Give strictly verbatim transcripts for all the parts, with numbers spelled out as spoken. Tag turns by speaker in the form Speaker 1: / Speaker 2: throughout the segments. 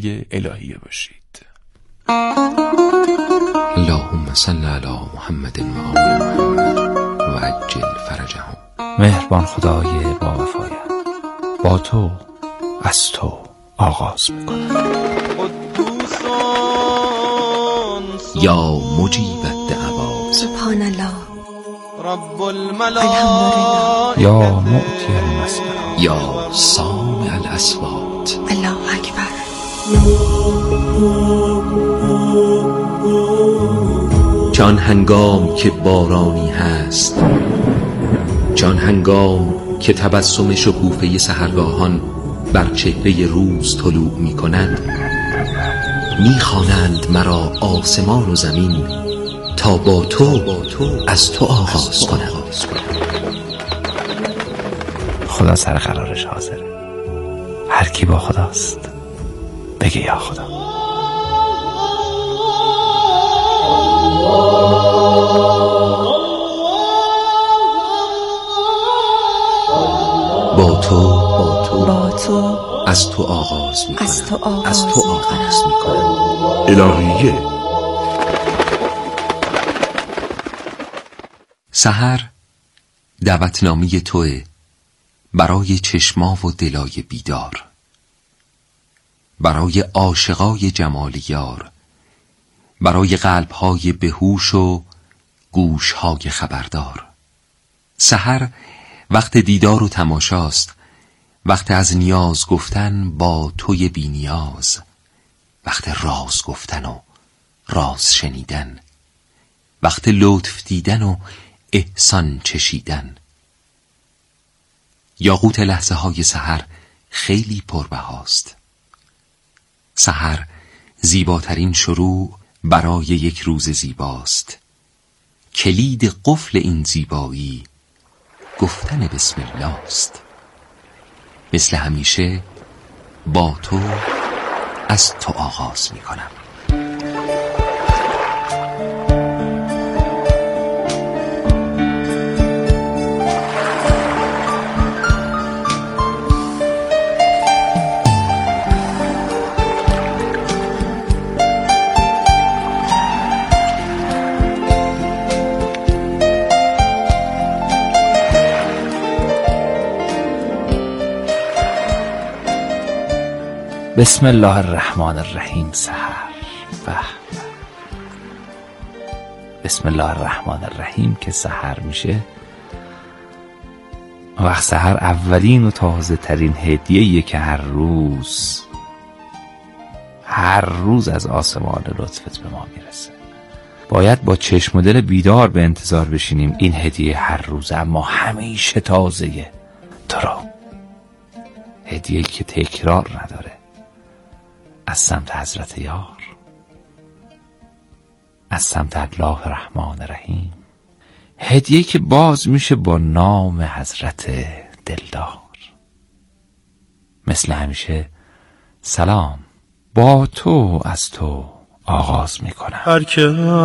Speaker 1: الهیه باشید.
Speaker 2: اللهم صل علی محمد و آل محمد و عجل فرجهم.
Speaker 3: مهربان خدای با وفایم، با تو از تو آغاز میکنم.
Speaker 2: یا مجیب الدعوات
Speaker 4: سبحان الله
Speaker 5: رب الملائکه
Speaker 3: یا معطی المسئلات
Speaker 2: یا سامع الاصوات
Speaker 4: الله اکبر.
Speaker 2: چون هنگام که بارانی هست، چون هنگام که تبسم شکوفه سحرگاهان بر چهره روز طلوع می کند، می خوانند مرا آسمان و زمین تا با تو, با تو از تو آغاز کنم.
Speaker 3: خدا سر قرارش حاضره. هر کی با خداست بگه یا خدا.
Speaker 2: با تو با تو
Speaker 4: با تو
Speaker 2: از تو آغاز می کنم.
Speaker 4: از تو آغاز,
Speaker 2: از تو آغاز می کنم.
Speaker 1: الهیه.
Speaker 2: سحر دعوتنامه توئه برای چشما و دلای بیدار، برای عاشقای جمال یار، برای قلبهای بهوش و گوشهای خبردار. سحر وقت دیدار و تماشاست، وقت از نیاز گفتن با توی بی نیاز، وقت راز گفتن و راز شنیدن، وقت لطف دیدن و احسان چشیدن. یاقوت لحظه های سحر خیلی پربهاست. سحر زیباترین شروع برای یک روز زیباست. کلید قفل این زیبایی گفتن بسم الله است. مثل همیشه با تو از تو آغاز می کنم.
Speaker 3: بسم الله الرحمن الرحیم. سحر به بسم الله الرحمن الرحیم که سحر میشه وقت سحر اولین و تازه ترین هدیه‌ایه که هر روز هر روز از آسمان لطفت به ما میرسه. باید با چشم و دل بیدار به انتظار بشینیم این هدیه هر روز، اما همیشه تازه. تو رو هدیه‌ای که تکرار نداره، از سمت حضرت یار، از سمت الله الرحمن الرحیم. هدیه‌ای که باز میشه با نام حضرت دلدار. مثل همیشه سلام، با تو از تو آغاز میکنم.
Speaker 6: هر که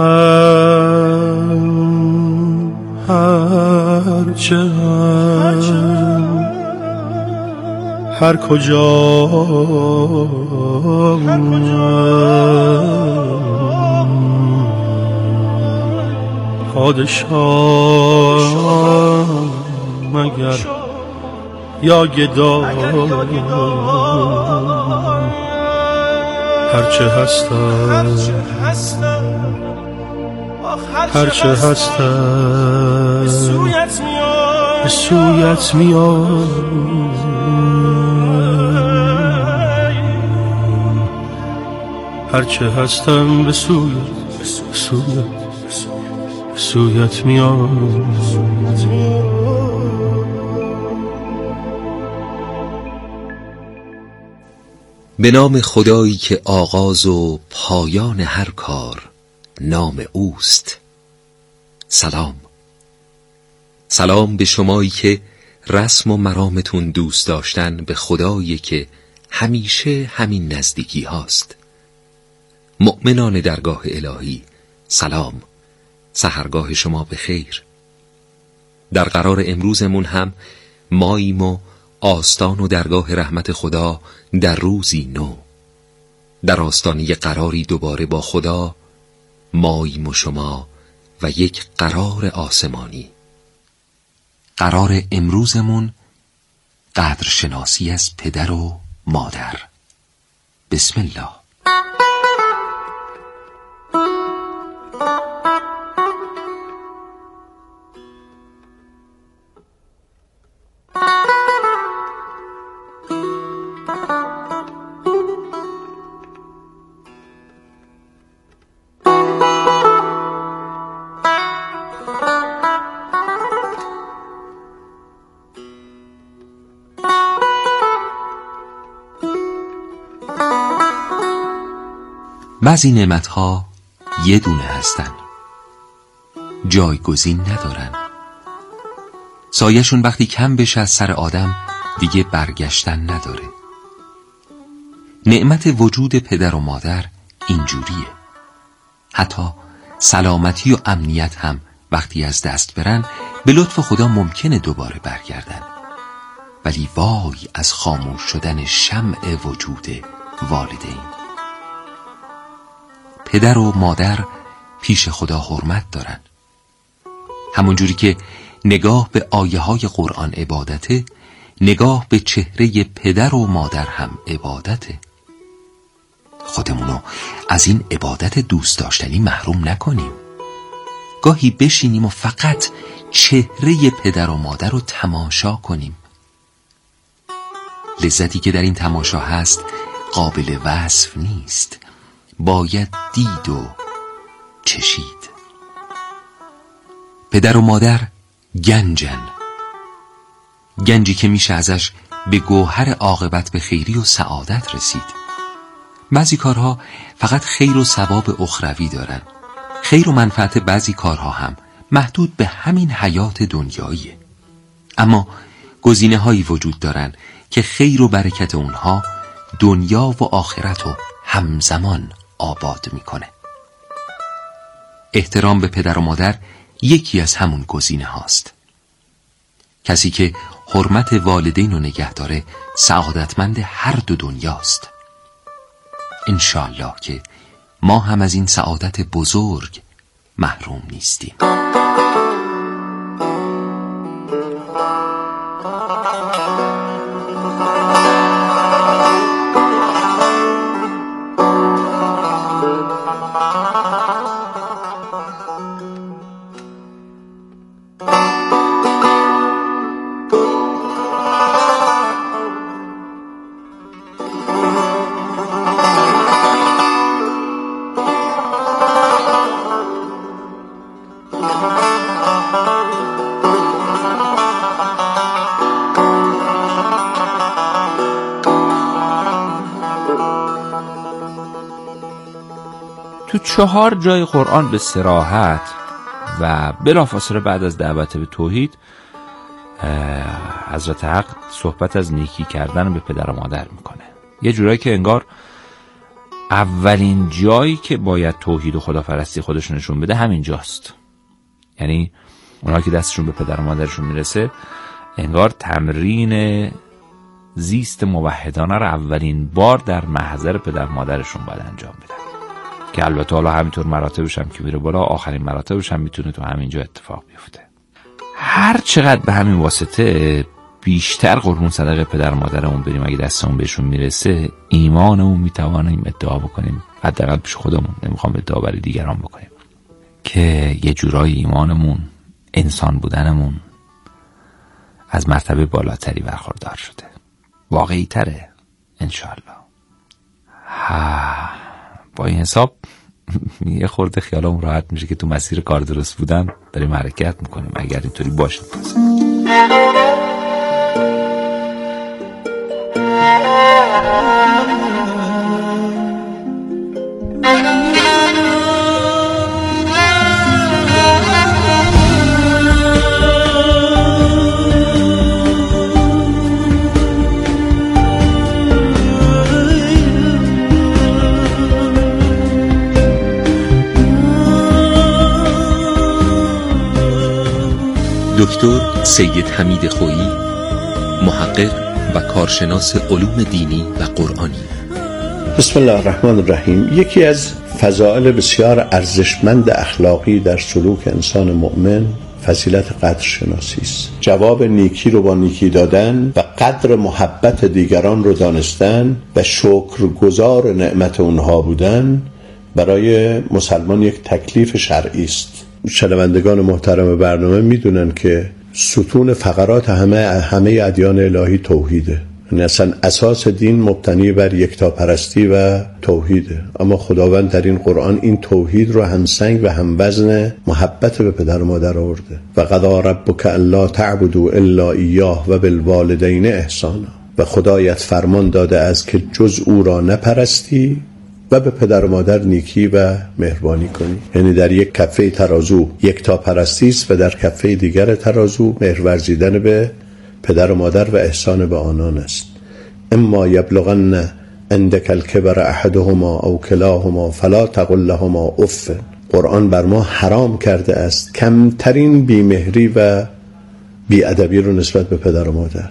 Speaker 6: هر چه هر کجا پادشاه مگر یا گدا، هرچه هستم هرچه هستم به سویت میام، هرچه هستم به سویت سویت سویت میام.
Speaker 2: به نام خدایی که آغاز و پایان هر کار نام اوست. سلام. سلام به شمایی که رسم و مرامتون دوست داشتن به خدایی که همیشه همین نزدیکی هاست. مؤمنان درگاه الهی سلام، سحرگاه شما به خیر. در قرار امروزمون هم ماییم و آستان و درگاه رحمت خدا در روزی نو. در آستانه قراری دوباره با خدا، ماییم و شما و یک قرار آسمانی. قرار امروزمون قدرشناسی از پدر و مادر. بسم الله. بعضی نعمتها یه دونه هستن، جایگزین ندارن. سایه‌شون وقتی کم بشه از سر آدم دیگه برگشتن نداره. نعمت وجود پدر و مادر اینجوریه. حتی سلامتی و امنیت هم وقتی از دست برن به لطف خدا ممکنه دوباره برگردن. ولی وای از خاموش شدن شمع وجود والدین. پدر و مادر پیش خدا حرمت دارن. همونجوری که نگاه به آیه های قرآن عبادته، نگاه به چهره پدر و مادر هم عبادته. خودمونو از این عبادت دوست داشتنی محروم نکنیم. گاهی بشینیم و فقط چهره پدر و مادر رو تماشا کنیم. لذتی که در این تماشا هست قابل وصف نیست، باید دید و چشید. پدر و مادر گنجن، گنجی که میشه ازش به گوهر عاقبت به خیری و سعادت رسید. بعضی کارها فقط خیر و ثواب اخروی دارن. خیر و منفعت بعضی کارها هم محدود به همین حیات دنیاییه. اما گزینه هایی وجود دارن که خیر و برکت اونها دنیا و آخرت رو همزمان آباد میکنه. احترام به پدر و مادر یکی از همون گزینه هاست. کسی که حرمت والدین رو نگه داره سعادتمند هر دو دنیاست. انشالله که ما هم از این سعادت بزرگ محروم نیستیم.
Speaker 3: تو چهار جای قرآن به صراحت و بلافاصله بعد از دعوت به توحید حضرت حق صحبت از نیکی کردن به پدر و مادر میکنه. یه جورایی که انگار اولین جایی که باید توحید و خداپرستی خودشون نشون بده همین جاست. یعنی اونها که دستشون به پدر و مادرشون میرسه انگار تمرین زیست موحدانه رو اولین بار در محضر پدر و مادرشون باید انجام بدن، که البته حالا همینطور مراتبش هم که میره بالا، آخرین مراتبش هم میتونه تو همینجا اتفاق بیفته. هر چقدر به همین واسطه بیشتر قربون صدقه پدر و مادرمون بریم، اگه دستمون بهشون میرسه ایمانمون میتوانیم ادعا بکنیم، حداقل پیش خودمون، نمیخوام ادعا برای دیگران بکنیم، که یه جورایی ایمانمون، انسان بودنمون از مرتبه بالاتری برخوردار شده، واقعی تره انشالله. ها با این حساب یه خورده خیالمون راحت میشه که تو مسیر کار درست بودن داریم حرکت میکنیم، اگر اینطوری باشه.
Speaker 2: دکتر سید حمید خویی، محقق و کارشناس علوم دینی و قرآنی،
Speaker 4: بسم الله الرحمن الرحیم. یکی از فضائل بسیار ارزشمند اخلاقی در سلوک انسان مؤمن فضیلت قدر شناسی است. جواب نیکی رو با نیکی دادن و قدر محبت دیگران رو دانستن و شکرگزار نعمت اونها بودن برای مسلمان یک تکلیف شرعی است. شنوندگان محترم برنامه میدونن که ستون فقرات همه همه ادیان الهی توحیده. یعنی اصلا اساس دین مبتنی بر یکتاپرستی و توحیده، اما خداوند در این قرآن این توحید رو همسنگ و هموزن محبت به پدر و مادر آورده. و قضی ربک الا تعبدوا الا ایاه و بالوالدین احسانا. و خدایت فرمان داده است که جز او را نپرستی و به پدر و مادر نیکی و مهربانی کنی. یعنی در یک کفه ترازو یکتاپرستی است و در کفه دیگر ترازو مهر ورزیدن به پدر و مادر و احسان به آنان است. اما یبلغن عندک الکبر احدهما او کلاهما فلا تقل لهما اف. قرآن بر ما حرام کرده است کمترین بیمهری و بیادبی رو نسبت به پدر و مادر.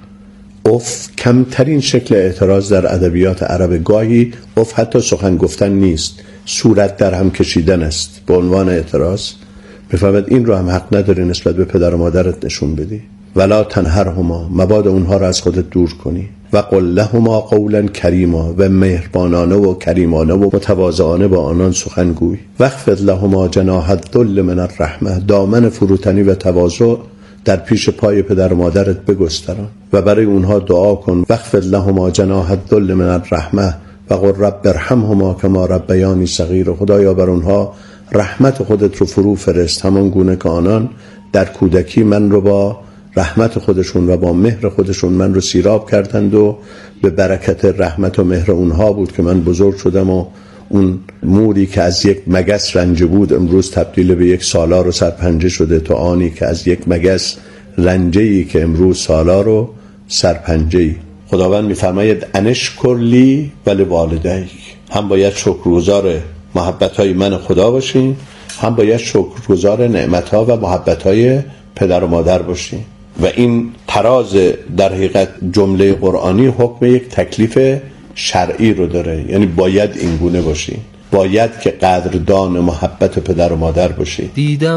Speaker 4: اف کمترین شکل اعتراض در ادبیات عرب. گاهی اف حتی سخن گفتن نیست، صورت در هم کشیدن است به عنوان اعتراض. بفهمد این رو هم حق نداری نسبت به پدر و مادرت نشون بدی. ولا تنهرهما، مبادا اونها را از خودت دور کنی. و قل لهما قولا کریما، و مهربانانه و کریمانه و متواضعانه با آنان سخن گوی. واخفض لهما جناح الذل من الرحمه، دامن فروتنی و تواضع در پیش پای پدر و مادرت بگستران و برای اونها دعا کن. واخفض لهما جناح الذل من الرحمه و قل رب ارحمهما کما ربیانی صغیر. خدایا بر اونها رحمت خودت رو فرو فرست، همان گونه که آنان در کودکی من رو با رحمت خودشون و با مهر خودشون من رو سیراب کردند و به برکت رحمت و مهر اونها بود که من بزرگ شدم و اون موری که از یک مگس رنجه بود امروز تبدیل به یک سالار و سرپنجه شده، تا آنی که از یک مگس رنجه‌ای که امروز سالار و سرپنجه‌ای. خداوند می‌فرماید انشکر لی ولی والدیک. هم باید شکرگزار محبت‌های من خدا باشین، هم باید شکرگزار نعمت‌ها و محبت‌های پدر و مادر باشین. و این تراز در حقیقت جمله قرآنی حکم یک تکلیف شرعی رو داره. یعنی باید این گونه باشی، باید که قدردان محبت پدر و مادر باشی.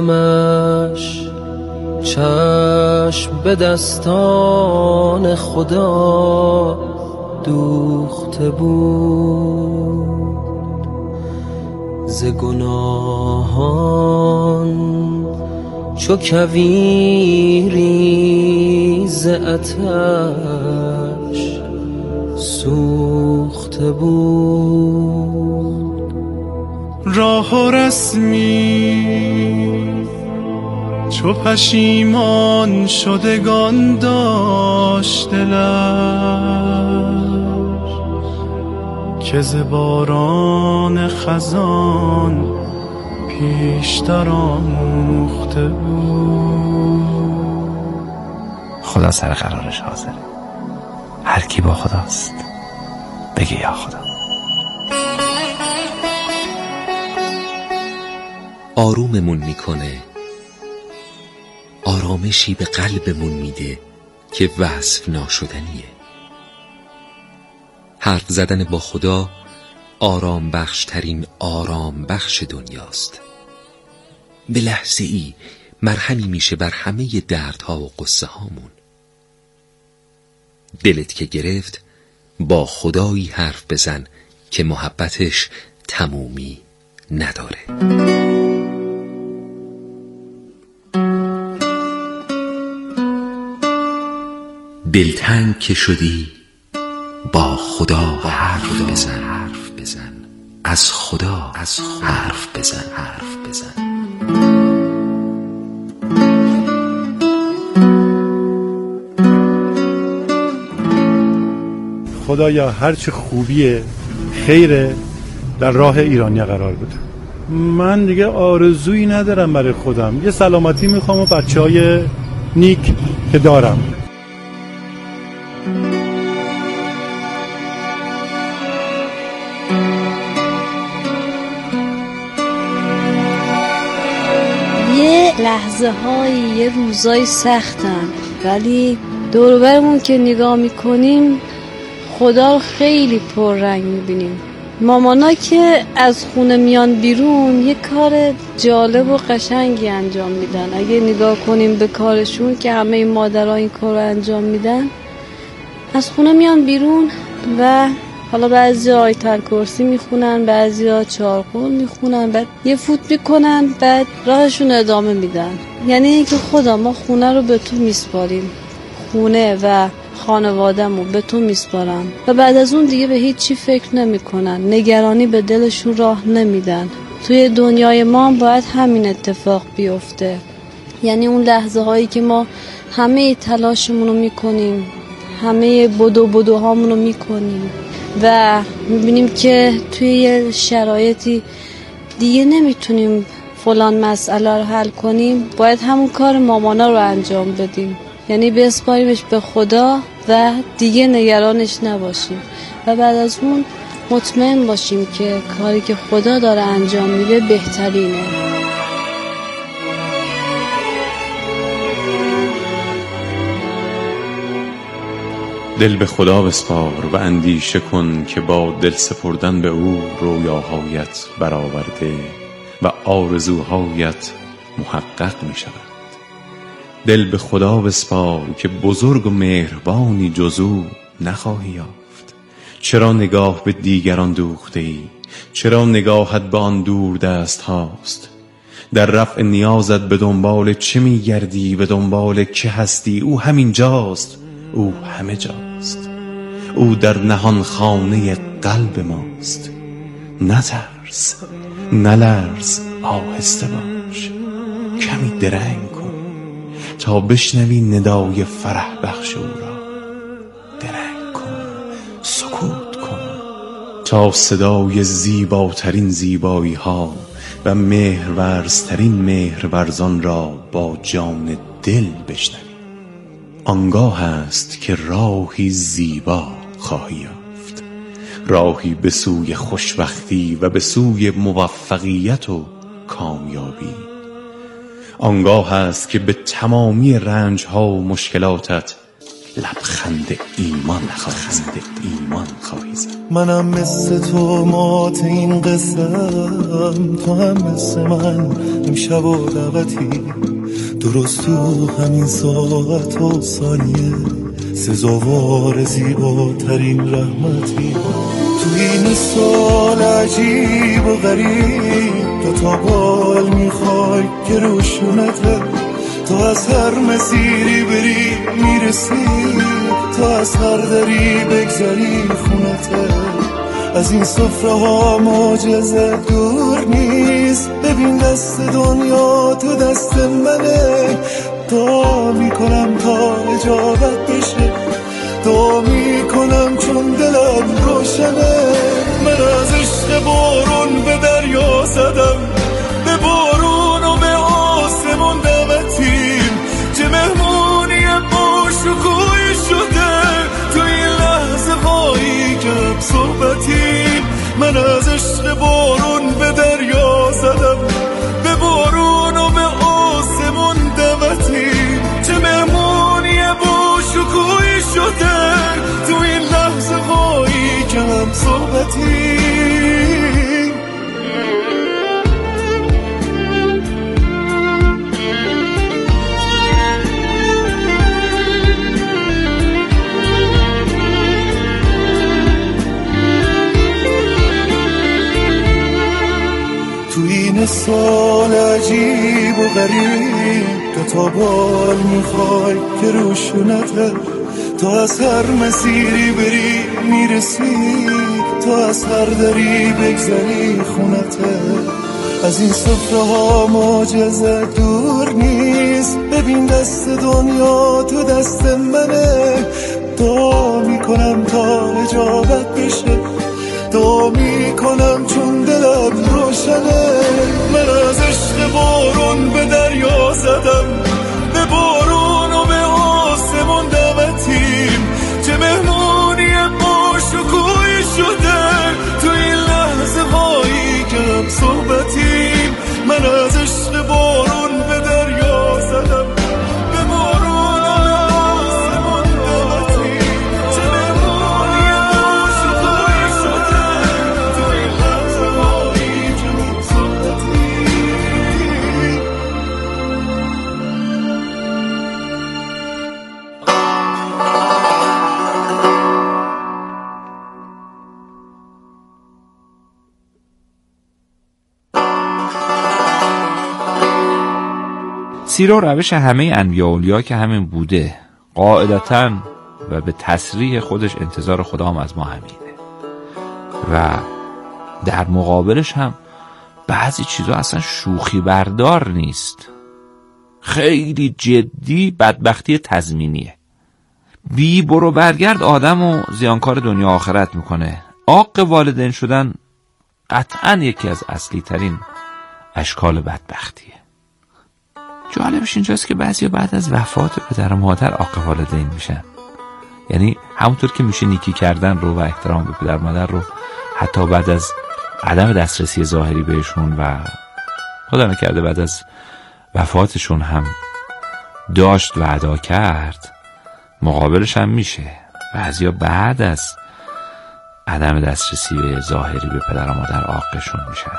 Speaker 5: دیدمش چشم به دستان خدا دوخته بود، ز گناهان چو کویری ز آتش سوخته بود.
Speaker 6: راه و رسمی چو پشیمان شدگان داشت دلش، که ز باران خزان پیشتر آموخته بود.
Speaker 3: خدا سر قرارش حاضره. هر کی با خداست بگه یا خدا.
Speaker 2: آروممون میکنه، آرامشی به قلبمون میده که وصف ناشدنیه. حرف زدن با خدا آرام بخش ترین آرام بخش دنیاست. به لحظه ای مرهمی میشه بر همه دردها و قصه هامون. دلت که گرفت با خدایی حرف بزن که محبتش تمومی نداره. دلتنگ که شدی با خدا حرف بزن، حرف بزن از خدا از حرف بزن، حرف بزن.
Speaker 6: خدایا هرچه خوبیه خیره در راه ایرانی قرار بده. من دیگه آرزویی ندارم برای خودم، یه سلامتی میخوام و بچه های نیک که دارم.
Speaker 7: یه لحظه های یه روزای سختن، ولی دور و برمون که نگاه میکنیم خدا رو خیلی پررنگ میبینیم. مامانا که از خونه میان بیرون یه کار جالب و قشنگی انجام میدن. اگه نگاه کنیم به کارشون که همه این مادرها این کار رو انجام میدن، از خونه میان بیرون و حالا بعضی ها آیتل کرسی میخونن، بعضی ها چهارقول میخونن، بعد یه فوت میکنن، بعد راهشون ادامه میدن. یعنی اینکه خدا ما خونه رو به تو میسپاریم، خونه و خانواده‌مو به تو میسپارم، و بعد از اون دیگه به هیچ چی فکر نمیکنن، نگرانی به دلشون راه نمیدن. توی دنیای ما هم باید همین اتفاق بیفته. یعنی اون لحظه هایی که ما همه تلاشمون رو میکنیم، همه بدو بدوهامون رو میکنیم و میبینیم که توی یه شرایطی دیگه نمیتونیم فلان مسئله رو حل کنیم، باید همون کار مامانا رو انجام بدیم. یعنی بسپاریمش به خدا و دیگه نگرانش نباشیم و بعد از اون مطمئن باشیم که کاری که خدا داره انجام میده بهترینه.
Speaker 8: دل به خدا بسپار و اندیشه کن که با دل سپردن به او رویاهایت برآورده و آرزوهایت محقق می شود. دل به خدا بسپار که بزرگ و مهربانی جز او نخواهی یافت. چرا نگاه به دیگران دوخته ای؟ چرا نگاهت به آن دور دست هاست؟ در رفع نیازت به دنبال چه می گردی؟ به دنبال که هستی؟ او همین جاست، او همه جاست، او در نهان خانه قلب ماست. نترس، نلرز، آهسته باش، کمی درنگ کن تا بشنوی ندای فرح بخش او را. درنگ کن، سکوت کن تا صدای زیباترین زیبایی ها و مهرورزترین مهرورزان را با جان دل بشنوی. آنگاه است که راهی زیبا خواهی یافت، راهی به سوی خوشبختی و به سوی موفقیت و کامیابی. آنگاه است که به تمامی رنجها و مشکلاتت لبخند ایمان خواهی ایمان خواهی زد.
Speaker 9: منم مثل تو مات این قسم، تو هم مثل من امشب و دعوتی، درست تو همین ساعت و ثانیه سزاوار زیباترین رحمتی. تو این سال عجیب و غریب تو تا بال میخوای که روشونته، تو از هر مسیری بری میرسی، تو از هر دری بگذری خونته. از این سفره ها معجزه دور نیست، ببین دست دنیا تو دست منه. دعا میکنم تا اجابت بشه، دعا میکنم چون دلم روشنه. من از عشق بارون به دریا زدم، به بارون و به آسمون دعوتیم، چه مهمونی با شکوی شده تو این لحظه هایی که هم صحبتیم. من از عشق بارون به دریا زدم، به بارون و به آسمون دعوتیم، چه مهمونی با شکوی شده تو این لحظه هایی که هم صحبتیم. تو این سال عجیب و غریب تو تا بال میخوای که روشونته، تو از هر مسیری بری میرسی، تو از هر دری بگذری خونته. از این سفره ها معجزه دور نیست، ببین دست دنیا تو دست منه. دعا میکنم تا اجابت بشه، دعا میکنم چون دلم روشنه. من از عشق بارون به دریا زدم، به بارون و به آسمون دعوتیم، چه مهمونی با شکوی شده تو این لحظه هایی که هم صحبتیم. من از عشق بارون به دریا زدم، به بارون و به آسمون دعوتیم، چه مهمونی
Speaker 3: مسیر و روش همه انبیاء و اولیا که همین بوده، قاعدتاً و به تصریح خودش انتظار خدا هم از ما همینه. و در مقابلش هم بعضی چیزا اصلا شوخی بردار نیست، خیلی جدی بدبختی تضمینیه. بی برو برگرد آدم و زیانکار دنیا آخرت میکنه. عاق والدین شدن قطعا یکی از اصلی ترین اشکال بدبختیه. جالبش اینجاست که بعضیا بعد از وفات پدر و مادر عاق والدین میشن. یعنی همونطور که میشه نیکی کردن رو و احترام به پدر مادر رو حتی بعد از عدم دسترسی ظاهری بهشون و خدا نکرده بعد از وفاتشون هم داشت و ادا کرد، مقابلش هم میشه بعضیا بعد از عدم دسترسی به ظاهری به پدر و مادر عاقشون میشن.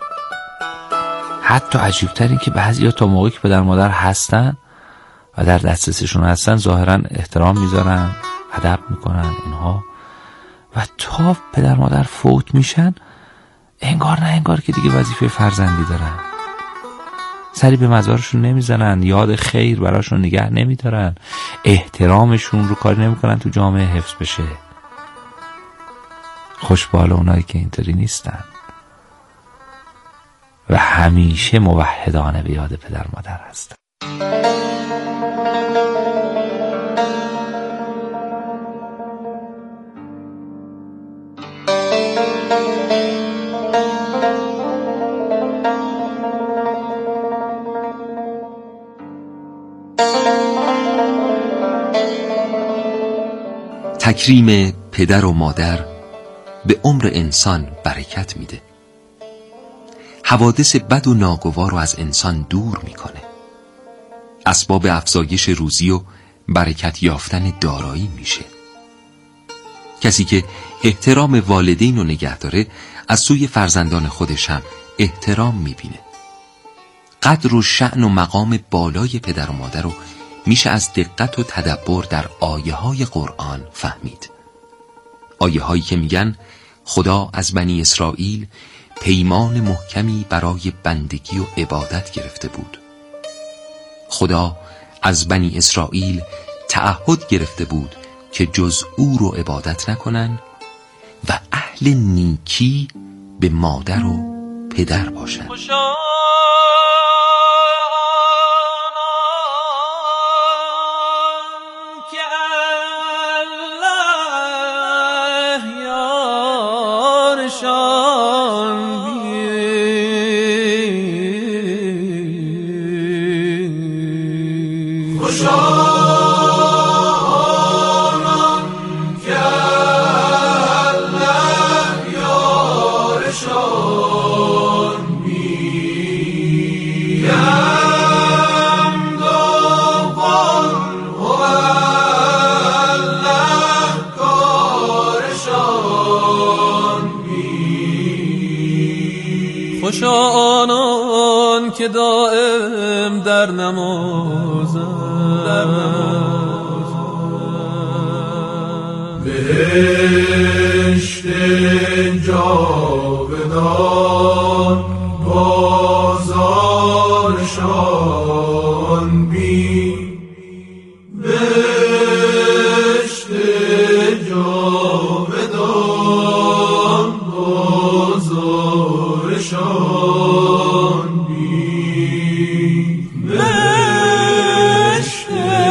Speaker 3: حتی عجیبتر این که بعضیا تا موقعی که پدر و مادر هستن و در دسترسشون هستن ظاهرا احترام میذارن، ادب میکنن اینها، و تا پدر مادر فوت میشن انگار نه انگار که دیگه وظیفه فرزندی دارن، سری به مزارشون نمیزنن، یاد خیر براشون نگه نمیدارن، احترامشون رو کاری نمیکنن تو جامعه حفظ بشه. خوشبال اونایی که اینطوری نیستن و همیشه موحدانه به یاد پدر مادر هستن.
Speaker 2: تکریم پدر و مادر به عمر انسان برکت میده. حوادث بد و ناگوار رو از انسان دور میکنه. اسباب افزایش روزی و برکت یافتن دارایی میشه. کسی که احترام والدین رو نگه داره از سوی فرزندان خودش هم احترام میبینه. قدر و شأن و مقام بالای پدر و مادر رو میشه از دقت و تدبر در آیه های قرآن فهمید. آیه هایی که میگن خدا از بنی اسرائیل پیمان محکمی برای بندگی و عبادت گرفته بود. خدا از بنی اسرائیل تعهد گرفته بود که جز او رو عبادت نکنن و اهل نیکی به مادر و پدر باشن.
Speaker 5: خوشا آنان که دائم در نمازند، در نمازند.
Speaker 9: بهشت جاودان بازارشان بین، بهشت جاودان بازارشان بین، بهشت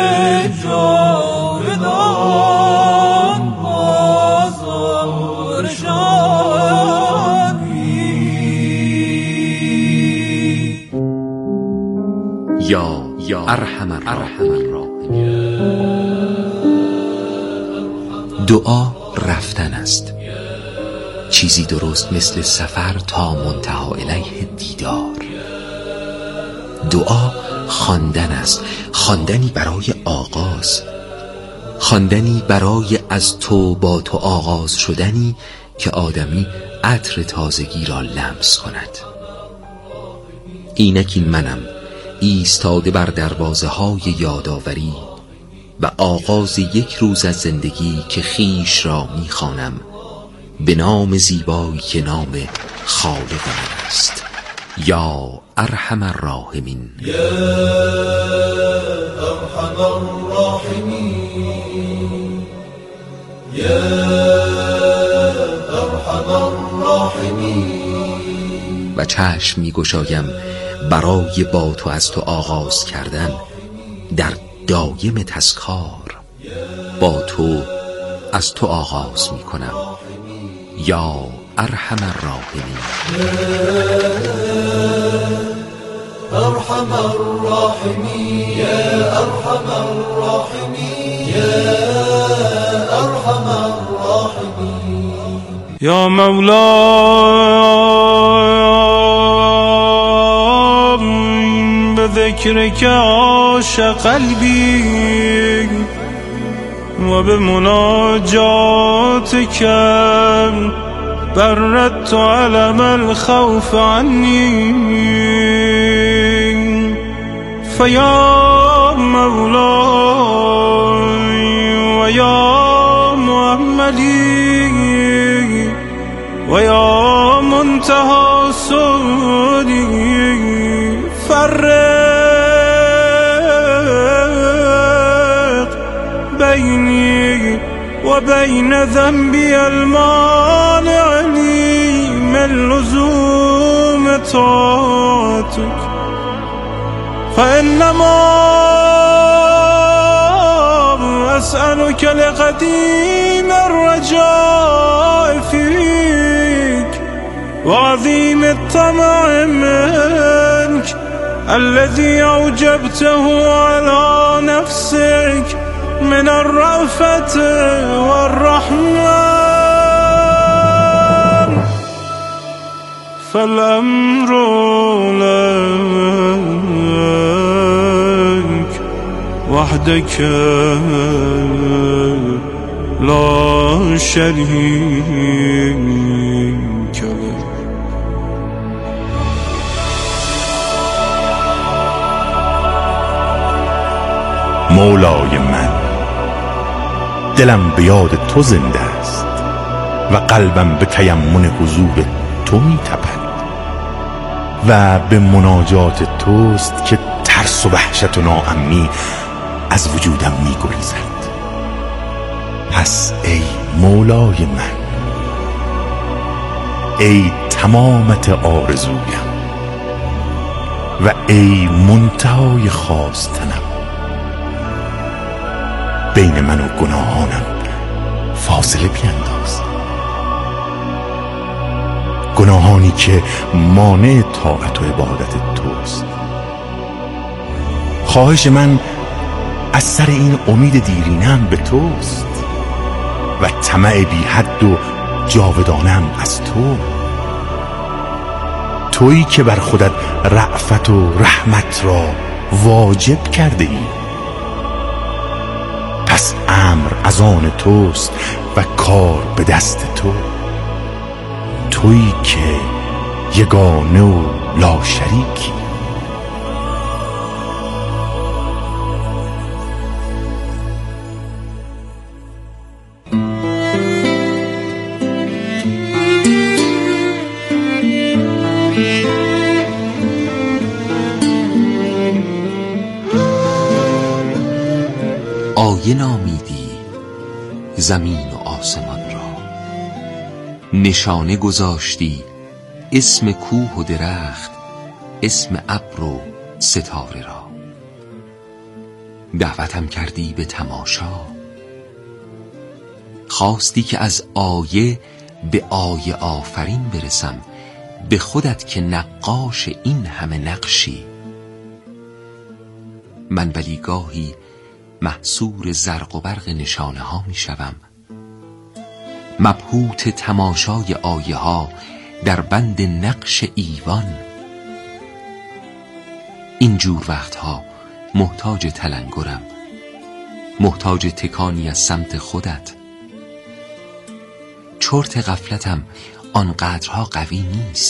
Speaker 9: جاودان بازارشان بین.
Speaker 2: یا یا ارحم الراحمین. دعا رفتن است، چیزی درست مثل سفر تا منتهی الیه دیدار. دعا خواندن است، خواندنی برای آغاز، خواندنی برای از تو با تو آغاز شدنی که آدمی عطر تازگی را لمس کند. اینک این منم ایستاده بر دروازه های یادآوری و آغاز یک روز از زندگی که خیش را میخوانم به نام زیبایی که نام خالق من است. یا ارحم الراحمین.
Speaker 9: یا ارحم الراحمین. یا ارحم الراحمین.
Speaker 2: و چشم می گشایم برای با تو از تو آغاز کردن در دایم تذکار. با تو از تو آغاز می کنم. یا ارحم الراحمین.
Speaker 9: ارحم الراحمین. یا ارحم الراحمین. یا ارحم الراحمین.
Speaker 5: یا مولا بذکرک عاش قلبی و بمناجاتک بردت علم الخوف عنی. فیا مولای و یا محمدی و یا منتهی سودی فرق بینی و بین ذنبی المانع لی من لزوم طاعتک. فإنما أسألك لقديم الرجاء فيك وعظيم الطمع منك الذي أوجبته على نفسك من الرأفة والرحمة. فالأمر لك وحدك لا شريك لك.
Speaker 10: مولای من، دلم به یاد تو زنده است و قلبم به تیمن حضور تو می تپد و به مناجات توست که ترس و وحشت و ناامنی از وجودم می گریزد. پس ای مولای من، ای تمامت آرزویم و ای منتهای خواستنم، بین من و گناهانم فاصله بینداز. گناهانی که مانع طاعت و عبادت توست. خواهش من از سر این امید دیرینم به توست و طمع بی حد و جاودانم از تو. تویی که بر خودت رأفت و رحمت را واجب کرده ای. پس امر از آن توست و کار به دست تو. تویی که یگانه و لا شریکی.
Speaker 2: آیه نامیدی زمین و آسمان را، نشانه گذاشتی اسم کوه و درخت، اسم ابر و ستاره را. دعوتم کردی به تماشا، خواستی که از آیه به آیه آفرین برسم، به خودت که نقاش این همه نقشی. من ولی گاهی محصور زرق و برق نشانه ها می شوم، مبهوت تماشای آیه ها در بند نقش ایوان. اینجور وقتها محتاج تلنگرم، محتاج تکانی از سمت خودت. چرت غفلتم آنقدرها قوی نیست.